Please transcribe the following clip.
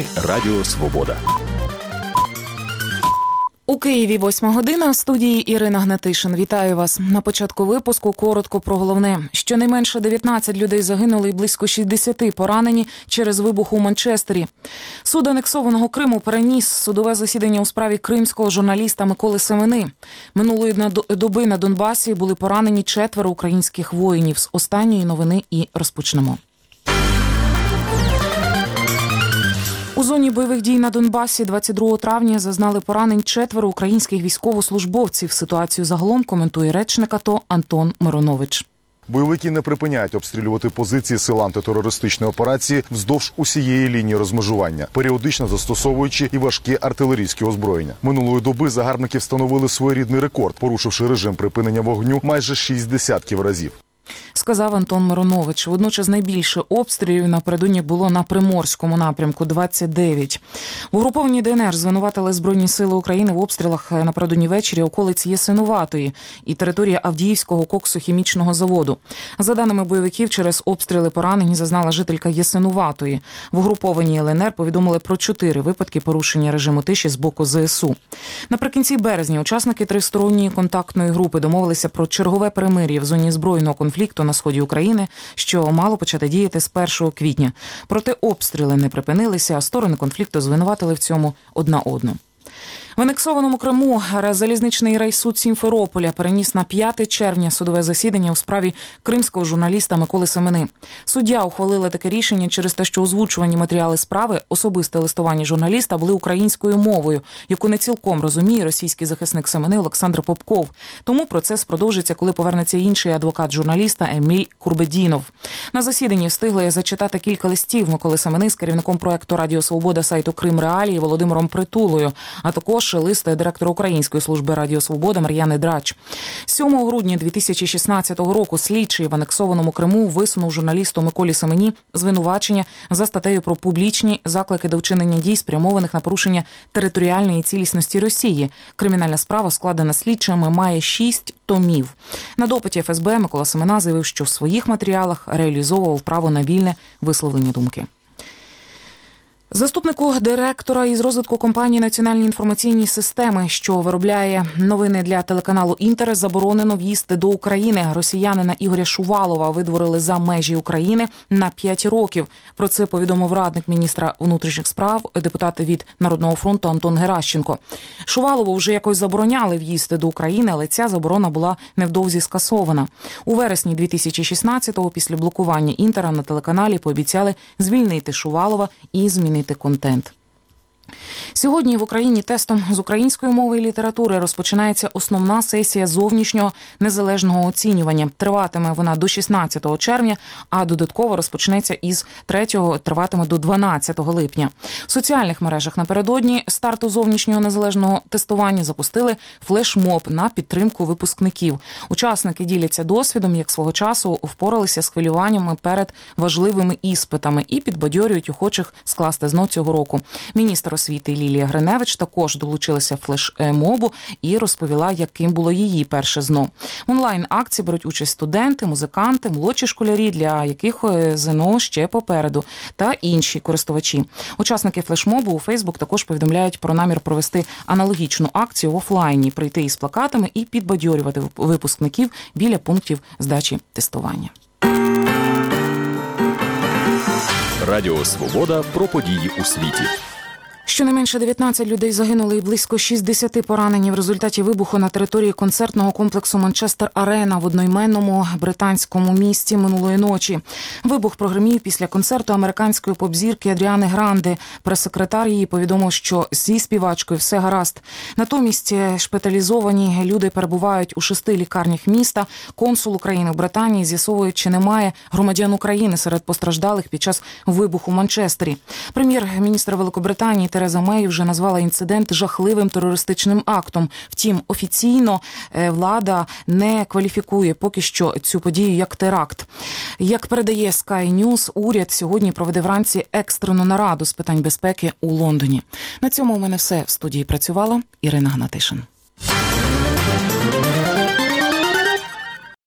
Радіо Свобода. У Києві 8 година, в студії Ірина Гнатишин. Вітаю вас. На початку випуску коротко про головне. Щонайменше 19 людей загинули і близько 60 поранені через вибух у Манчестері. Суд анексованого Криму переніс судове засідання у справі кримського журналіста Миколи Семени. Минулої доби на Донбасі були поранені 4 українських воїнів. З останньої новини і розпочнемо. У зоні бойових дій на Донбасі 22 травня зазнали поранень 4 українських військовослужбовців. Ситуацію загалом коментує речник АТО Антон Миронович. Бойовики не припиняють обстрілювати позиції сил антитерористичної операції вздовж усієї лінії розмежування, періодично застосовуючи і важкі артилерійські озброєння. Минулої доби загарбники встановили своєрідний рекорд, порушивши режим припинення вогню майже 6 десятків разів. Сказав Антон Миронович. Водночас найбільше обстрілів напередодні було на Приморському напрямку – 29. В угрупованні ДНР звинуватили Збройні сили України в обстрілах напередодні ввечері околиць Ясинуватої і території Авдіївського коксохімічного заводу. За даними бойовиків, через обстріли поранень зазнала жителька Ясинуватої. В угрупованій ЛНР повідомили про 4 випадки порушення режиму тиші з боку ЗСУ. Наприкінці березня учасники тристоронньої контактної групи домовилися про чергове перемир'я в зоні збройного конфлікту на сході України, що мало почати діяти з 1 квітня. Проте обстріли не припинилися, а сторони конфлікту звинуватили в цьому одна одну. В анексованому Криму залізничний райсуд Сімферополя переніс на 5 червня судове засідання у справі кримського журналіста Миколи Семени. Суддя ухвалила таке рішення через те, що озвучувані матеріали справи, особисте листування журналіста були українською мовою, яку не цілком розуміє російський захисник Семени Олександр Попков. Тому процес продовжиться, коли повернеться інший адвокат журналіста Еміль Курбедінов. На засіданні встигли зачитати кілька листів Миколи Семени з керівником проекту «Радіо Свобода» сайту «Крим Реалії» Володимиром Притулою, а також лист директора Української служби «Радіо Свобода» Мар'яни Драч. 7 грудня 2016 року слідчий в анексованому Криму висунув журналісту Миколі Семені звинувачення за статтею про публічні заклики до вчинення дій, спрямованих на порушення територіальної цілісності Росії. Кримінальна справа, складена слідчими, має 6 томів. На допиті ФСБ Микола Семена заявив, що в своїх матеріалах реалізовував право на вільне висловлення думки. Заступнику директора із розвитку компанії «Національні інформаційні системи», що виробляє новини для телеканалу «Інтер», заборонено в'їзд до України. Росіянина Ігоря Шувалова видворили за межі України на 5 років. Про це повідомив радник міністра внутрішніх справ, депутат від Народного фронту Антон Геращенко. Шувалову вже якось забороняли в'їзд до України, але ця заборона була невдовзі скасована. У вересні 2016-го після блокування «Інтера» на телеканалі пообіцяли звільнити Шувалова і змінити контент. Сьогодні в Україні тестом з української мови і літератури розпочинається основна сесія зовнішнього незалежного оцінювання. Триватиме вона до 16 червня, а додатково розпочнеться із 3-го, триватиме до 12 липня. В соціальних мережах напередодні старту зовнішнього незалежного тестування запустили флешмоб на підтримку випускників. Учасники діляться досвідом, як свого часу впоралися з хвилюваннями перед важливими іспитами і підбадьорюють охочих скласти ЗНО цього року. Міністр освіти Лілія Гриневич також долучилася флешмобу і розповіла, яким було її перше ЗНО. В онлайн-акції беруть участь студенти, музиканти, молодші школярі, для яких ЗНО ще попереду, та інші користувачі. Учасники флешмобу у Фейсбук також повідомляють про намір провести аналогічну акцію в офлайні, прийти із плакатами і підбадьорювати випускників біля пунктів здачі тестування. Радіо Свобода про події у світі. Щонайменше 19 людей загинули і близько 60 поранені в результаті вибуху на території концертного комплексу «Манчестер-Арена» в одноіменному британському місті минулої ночі. Вибух прогримів після концерту американської поп-зірки Адріани Гранде. Прес-секретар її повідомив, що зі співачкою все гаразд. Натомість шпиталізовані люди перебувають у 6 лікарнях міста. Консул України в Британії з'ясовує, чи немає громадян України серед постраждалих під час вибуху в Манчестері. Прем'єр-міністр Великобританії Тереза Мей вже назвала інцидент жахливим терористичним актом. Втім, офіційно влада не кваліфікує поки що цю подію як теракт. Як передає Sky News, уряд сьогодні проведе вранці екстрену нараду з питань безпеки у Лондоні. На цьому у мене все. В студії працювала Ірина Гнатишин.